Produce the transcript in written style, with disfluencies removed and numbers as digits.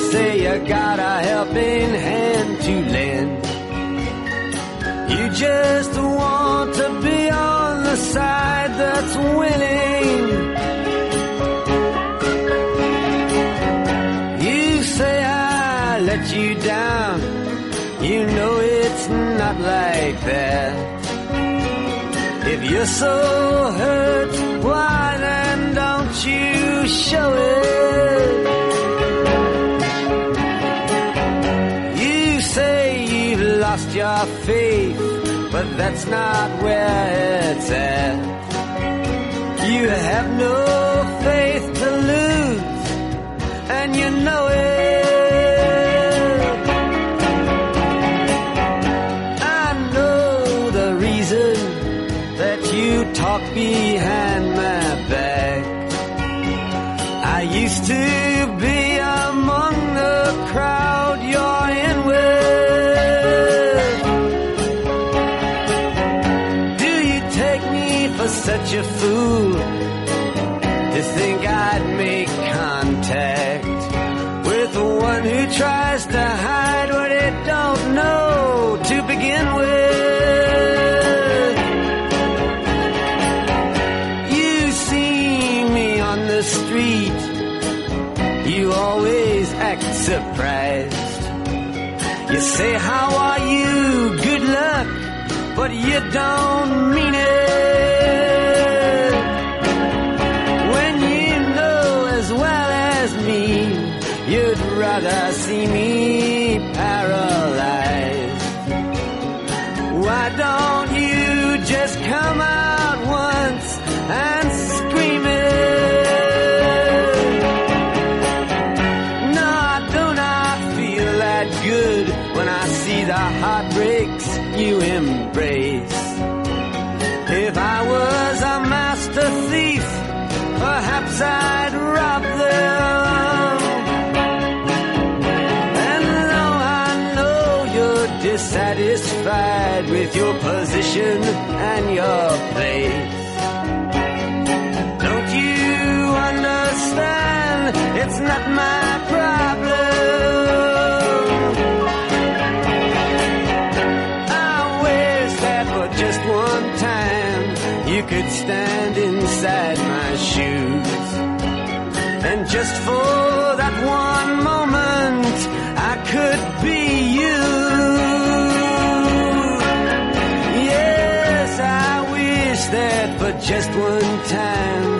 say you got a helping hand to lend. You just want to be on the side that's winning. You say I let you down. You know it's not like that. If you're so hurt, why then don't you show it? You say you've lost your faith, but that's not where it's at. You have no faith to lose, and you know it. I know the reason that you talk behind my back. I used to be among the crowd you're in with. Do you take me for such a fool to think I'd make contact with the one who tries to hide what it don't know to begin with? You see me on the street, you always act surprised. You say, how are you? Good luck, but you don't mean it. When you know as well as me, you'd rather see me paralyzed. Why don't you just come out once and scream it? No, I do not feel that good when I see the heartbreaks you embrace. If I was a master thief, perhaps I'd rob them. And though I know you're dissatisfied with your position and your place, don't you understand it's not my problem? I wish that for just one time you could stand inside my shoes, and just for that one moment I could be you. Yes, I wish that for just one time